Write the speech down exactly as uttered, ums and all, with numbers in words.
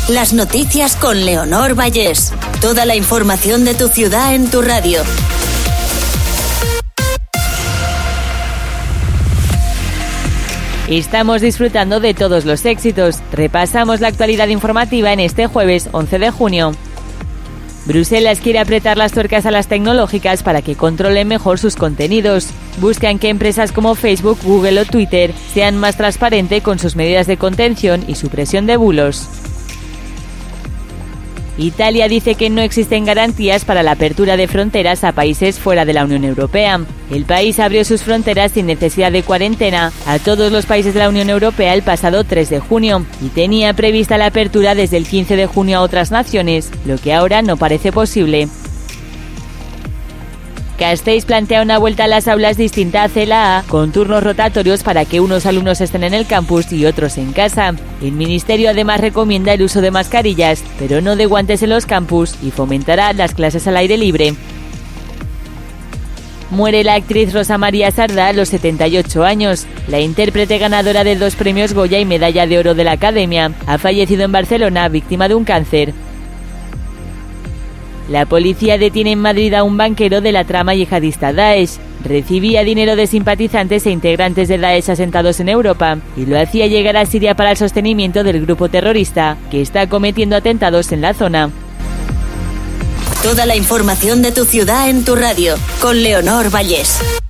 Las noticias con Leonor Vallés. Toda la información de tu ciudad en tu radio. Estamos disfrutando de todos los éxitos. Repasamos la actualidad informativa en este jueves once de junio. Bruselas quiere apretar las tuercas a las tecnológicas para que controlen mejor sus contenidos. Buscan que empresas como Facebook, Google o Twitter sean más transparentes con sus medidas de contención y supresión de bulos. Italia dice que no existen garantías para la apertura de fronteras a países fuera de la Unión Europea. El país abrió sus fronteras sin necesidad de cuarentena a todos los países de la Unión Europea el pasado tres de junio y tenía prevista la apertura desde el quince de junio a otras naciones, lo que ahora no parece posible. Gasteiz plantea una vuelta a las aulas distinta a CELA A, con turnos rotatorios para que unos alumnos estén en el campus y otros en casa. El ministerio además recomienda el uso de mascarillas, pero no de guantes en los campus, y fomentará las clases al aire libre. Muere la actriz Rosa María Sardá a los setenta y ocho años. La intérprete ganadora de dos premios Goya y medalla de oro de la Academia ha fallecido en Barcelona, víctima de un cáncer. La policía detiene en Madrid a un banquero de la trama yihadista Daesh. Recibía dinero de simpatizantes e integrantes de Daesh asentados en Europa y lo hacía llegar a Siria para el sostenimiento del grupo terrorista, que está cometiendo atentados en la zona. Toda la información de tu ciudad en tu radio, con Leonor Vallés.